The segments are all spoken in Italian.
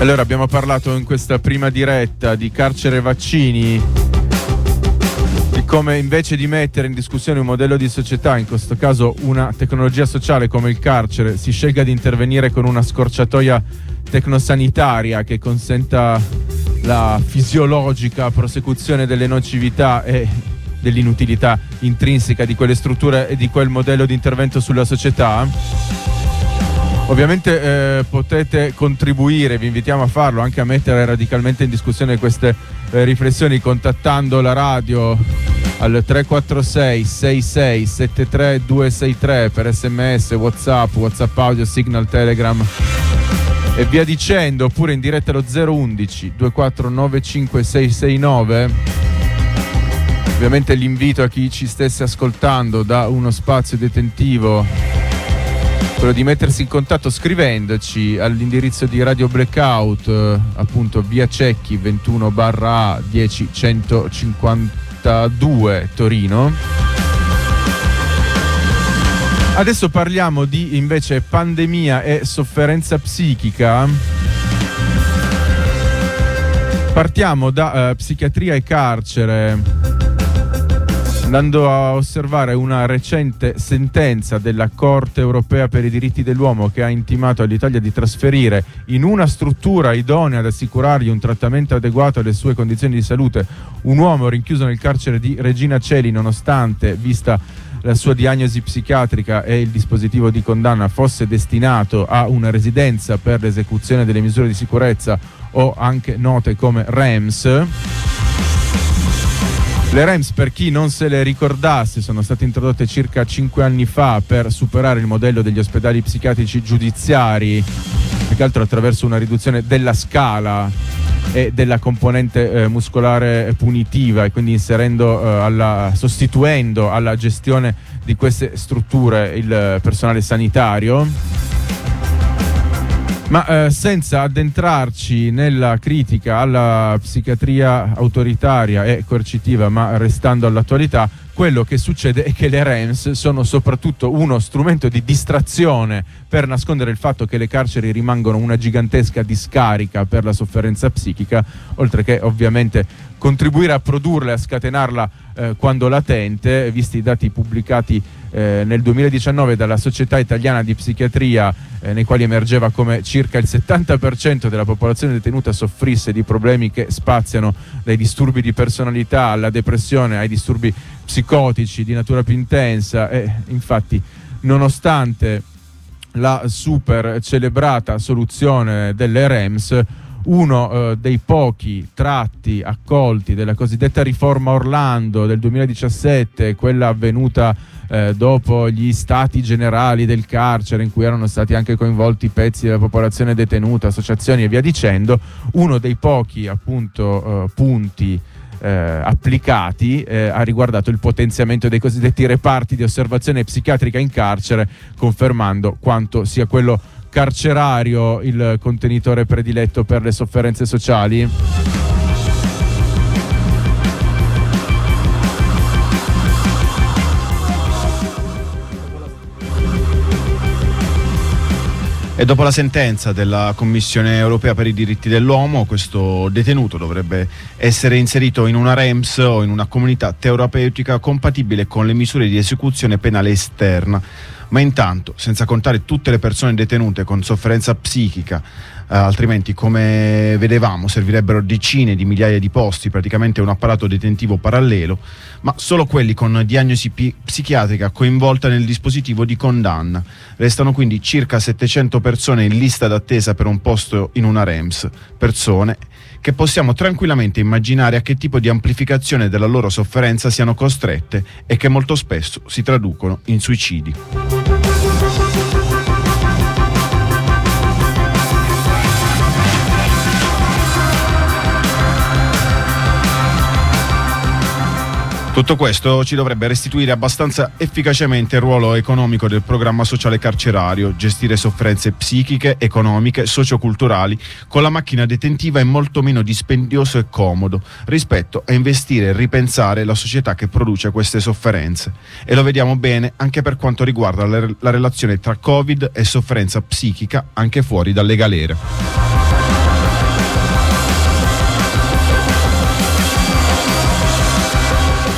Allora, abbiamo parlato in questa prima diretta di carcere e vaccini, di come invece di mettere in discussione un modello di società, in questo caso una tecnologia sociale come il carcere, si scelga di intervenire con una scorciatoia tecnosanitaria che consenta la fisiologica prosecuzione delle nocività e dell'inutilità intrinseca di quelle strutture e di quel modello di intervento sulla società. Ovviamente potete contribuire, vi invitiamo a farlo, anche a mettere radicalmente in discussione queste riflessioni contattando la radio al 346 66 73 263 per SMS, WhatsApp audio, Signal, Telegram e via dicendo, oppure in diretta allo 011 2495 669. Ovviamente l'invito a chi ci stesse ascoltando da uno spazio detentivo, quello di mettersi in contatto scrivendoci all'indirizzo di Radio Blackout, appunto via Cecchi 21/A 10152 Torino. Adesso parliamo di invece pandemia e sofferenza psichica. Partiamo da psichiatria e carcere, andando a osservare una recente sentenza della Corte Europea per i diritti dell'uomo che ha intimato all'Italia di trasferire in una struttura idonea ad assicurargli un trattamento adeguato alle sue condizioni di salute un uomo rinchiuso nel carcere di Regina Coeli, nonostante, vista la sua diagnosi psichiatrica e il dispositivo di condanna, fosse destinato a una residenza per l'esecuzione delle misure di sicurezza, o anche note come REMS. Le REMS, per chi non se le ricordasse, sono state introdotte circa 5 anni fa per superare il modello degli ospedali psichiatrici giudiziari, più che altro attraverso una riduzione della scala e della componente muscolare punitiva, e quindi sostituendo alla gestione di queste strutture il personale sanitario. Ma senza addentrarci nella critica alla psichiatria autoritaria e coercitiva, ma restando all'attualità, quello che succede è che le REMS sono soprattutto uno strumento di distrazione per nascondere il fatto che le carceri rimangono una gigantesca discarica per la sofferenza psichica, oltre che ovviamente contribuire a produrla e a scatenarla quando latente, visti i dati pubblicati nel 2019 dalla Società Italiana di Psichiatria, nei quali emergeva come circa il 70% della popolazione detenuta soffrisse di problemi che spaziano dai disturbi di personalità alla depressione ai disturbi psicotici di natura più intensa. E infatti, nonostante la super celebrata soluzione delle REMS, uno dei pochi tratti accolti della cosiddetta riforma Orlando del 2017, quella avvenuta dopo gli stati generali del carcere, in cui erano stati anche coinvolti pezzi della popolazione detenuta, associazioni e via dicendo, uno dei pochi appunto punti applicati ha riguardato il potenziamento dei cosiddetti reparti di osservazione psichiatrica in carcere, confermando quanto sia quello carcerario il contenitore prediletto per le sofferenze sociali. E dopo la sentenza della Commissione Europea per i diritti dell'uomo, questo detenuto dovrebbe essere inserito in una REMS o in una comunità terapeutica compatibile con le misure di esecuzione penale esterna. Ma intanto, senza contare tutte le persone detenute con sofferenza psichica, altrimenti, come vedevamo, servirebbero decine di migliaia di posti, praticamente un apparato detentivo parallelo, ma solo quelli con diagnosi psichiatrica coinvolta nel dispositivo di condanna. Restano quindi circa 700 persone in lista d'attesa per un posto in una REMS, persone che possiamo tranquillamente immaginare a che tipo di amplificazione della loro sofferenza siano costrette e che molto spesso si traducono in suicidi. Tutto questo ci dovrebbe restituire abbastanza efficacemente il ruolo economico del programma sociale carcerario. Gestire sofferenze psichiche, economiche, socioculturali con la macchina detentiva è molto meno dispendioso e comodo rispetto a investire e ripensare la società che produce queste sofferenze. E lo vediamo bene anche per quanto riguarda la relazione tra Covid e sofferenza psichica anche fuori dalle galere.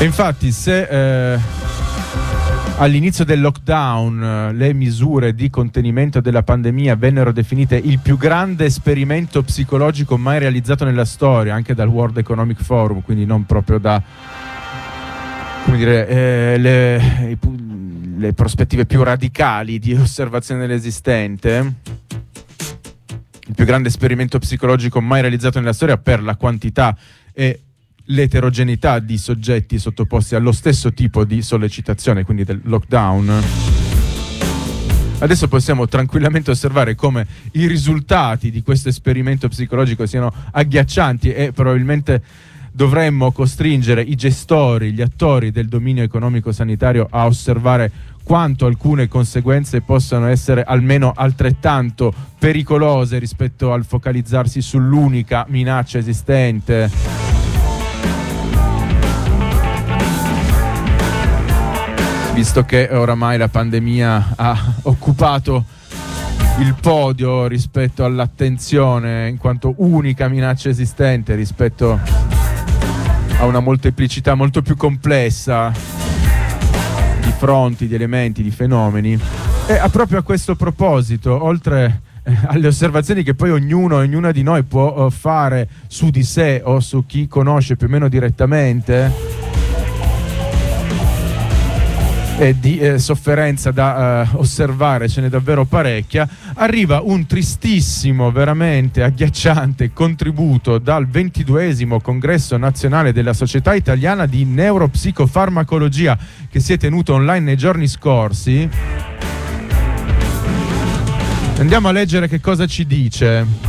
E infatti se all'inizio del lockdown le misure di contenimento della pandemia vennero definite il più grande esperimento psicologico mai realizzato nella storia, anche dal World Economic Forum, quindi non proprio da, come dire, le prospettive più radicali di osservazione dell'esistente, il più grande esperimento psicologico mai realizzato nella storia per la quantità e l'eterogeneità di soggetti sottoposti allo stesso tipo di sollecitazione, quindi del lockdown. Adesso possiamo tranquillamente osservare come i risultati di questo esperimento psicologico siano agghiaccianti e probabilmente dovremmo costringere i gestori, gli attori del dominio economico sanitario a osservare quanto alcune conseguenze possano essere almeno altrettanto pericolose rispetto al focalizzarsi sull'unica minaccia esistente. Visto che oramai la pandemia ha occupato il podio rispetto all'attenzione in quanto unica minaccia esistente rispetto a una molteplicità molto più complessa di fronti, di elementi, di fenomeni. E proprio a questo proposito, oltre alle osservazioni che poi ognuna di noi può fare su di sé o su chi conosce più o meno direttamente, e di sofferenza da osservare ce n'è davvero parecchia, arriva un tristissimo, veramente agghiacciante contributo dal 22esimo Congresso Nazionale della Società Italiana di Neuropsicofarmacologia, che si è tenuto online nei giorni scorsi. Andiamo a leggere che cosa ci dice.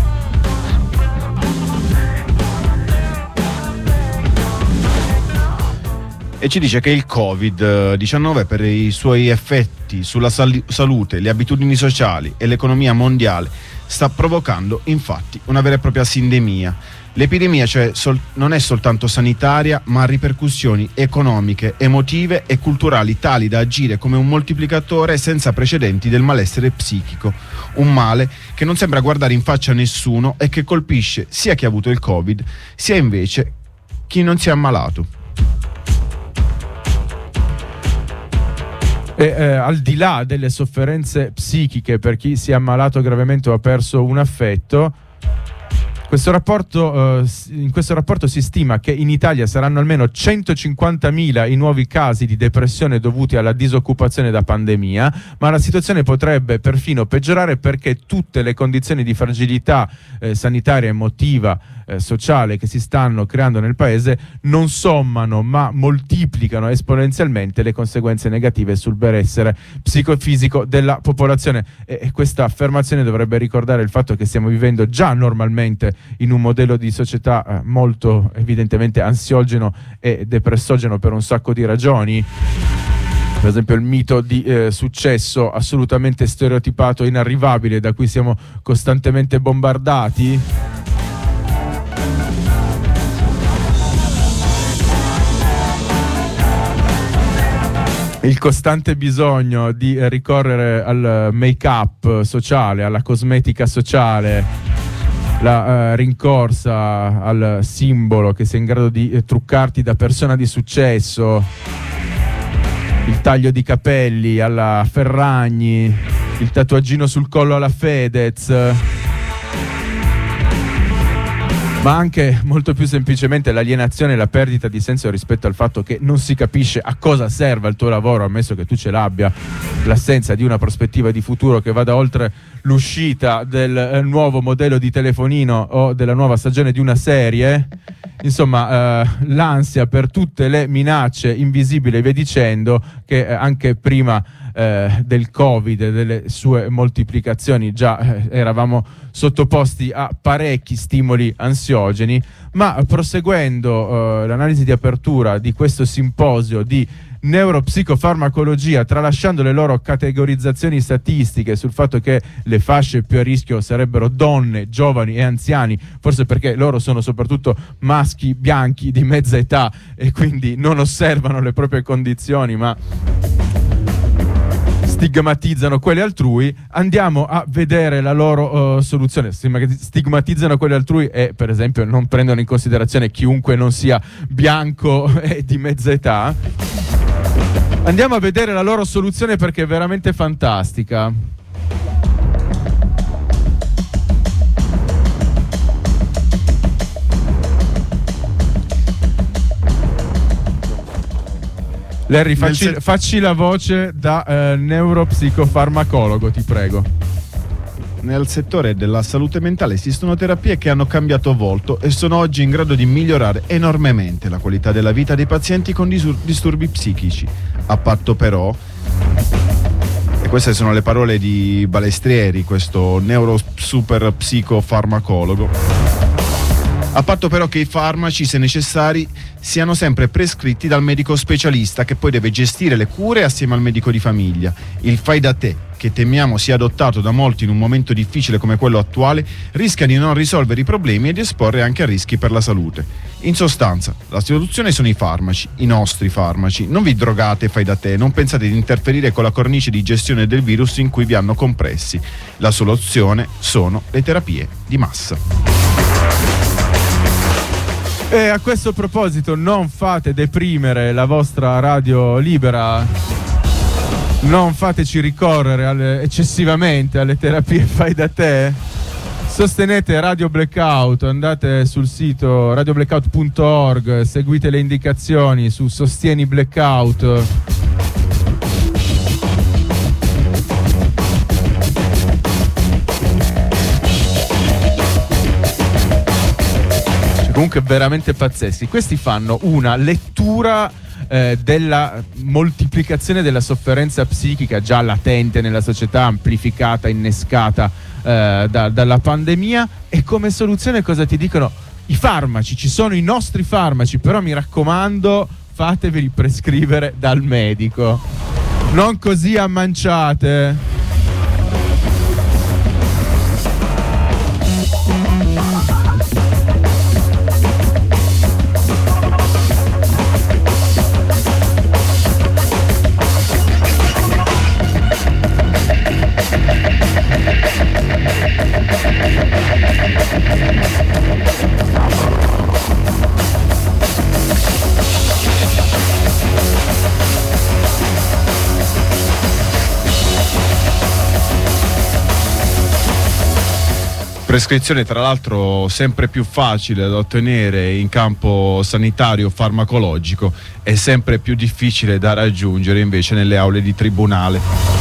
E ci dice che il Covid-19, per i suoi effetti sulla salute, le abitudini sociali e l'economia mondiale, sta provocando infatti una vera e propria sindemia. L'epidemia, cioè, non è soltanto sanitaria, ma ha ripercussioni economiche, emotive e culturali tali da agire come un moltiplicatore senza precedenti del malessere psichico. Un male che non sembra guardare in faccia a nessuno e che colpisce sia chi ha avuto il Covid, sia invece chi non si è ammalato. E al di là delle sofferenze psichiche per chi si è ammalato gravemente o ha perso un affetto, in questo rapporto si stima che in Italia saranno almeno 150.000 i nuovi casi di depressione dovuti alla disoccupazione da pandemia, ma la situazione potrebbe perfino peggiorare perché tutte le condizioni di fragilità sanitaria, emotiva, sociale che si stanno creando nel paese non sommano ma moltiplicano esponenzialmente le conseguenze negative sul benessere psicofisico della popolazione. E questa affermazione dovrebbe ricordare il fatto che stiamo vivendo già normalmente in un modello di società molto evidentemente ansiogeno e depressogeno per un sacco di ragioni. Per esempio il mito di successo assolutamente stereotipato, inarrivabile, da cui siamo costantemente bombardati. Il costante bisogno di ricorrere al make-up sociale, alla cosmetica sociale, la rincorsa al simbolo che sei in grado di truccarti da persona di successo, il taglio di capelli alla Ferragni, il tatuaggino sul collo alla Fedez, ma anche molto più semplicemente l'alienazione e la perdita di senso rispetto al fatto che non si capisce a cosa serva il tuo lavoro, ammesso che tu ce l'abbia, l'assenza di una prospettiva di futuro che vada oltre l'uscita del nuovo modello di telefonino o della nuova stagione di una serie. Insomma, l'ansia per tutte le minacce invisibili e via dicendo, che anche prima del Covid e delle sue moltiplicazioni già eravamo sottoposti a parecchi stimoli ansiogeni, ma proseguendo l'analisi di apertura di questo simposio di neuropsicofarmacologia, tralasciando le loro categorizzazioni statistiche sul fatto che le fasce più a rischio sarebbero donne, giovani e anziani, forse perché loro sono soprattutto maschi bianchi di mezza età e quindi non osservano le proprie condizioni, ma stigmatizzano quelli altrui, andiamo a vedere la loro soluzione. Stigmatizzano quelli altrui e per esempio non prendono in considerazione chiunque non sia bianco e di mezza età. Andiamo a vedere la loro soluzione perché è veramente fantastica. Larry, facci la voce da neuropsicofarmacologo, ti prego. Nel settore della salute mentale esistono terapie che hanno cambiato volto e sono oggi in grado di migliorare enormemente la qualità della vita dei pazienti con disturbi psichici. A patto però, e queste sono le parole di Balestrieri, questo neurosuper psicofarmacologo, a patto però che i farmaci, se necessari, siano sempre prescritti dal medico specialista che poi deve gestire le cure assieme al medico di famiglia. Il fai da te, che temiamo sia adottato da molti in un momento difficile come quello attuale, rischia di non risolvere i problemi e di esporre anche a rischi per la salute. In sostanza, la soluzione sono i farmaci, i nostri farmaci. Non vi drogate fai da te, non pensate di interferire con la cornice di gestione del virus in cui vi hanno compressi. La soluzione sono le terapie di massa. E a questo proposito non fate deprimere la vostra radio libera, non fateci ricorrere eccessivamente alle terapie fai da te. Sostenete Radio Blackout, andate sul sito radioblackout.org, seguite le indicazioni su Sostieni Blackout. Comunque veramente pazzeschi. Questi fanno una lettura della moltiplicazione della sofferenza psichica già latente nella società, amplificata, innescata dalla pandemia, e come soluzione cosa ti dicono? I farmaci, ci sono i nostri farmaci, però mi raccomando fateveli prescrivere dal medico, non così a manciate. Prescrizione tra l'altro sempre più facile da ottenere in campo sanitario farmacologico e sempre più difficile da raggiungere invece nelle aule di tribunale.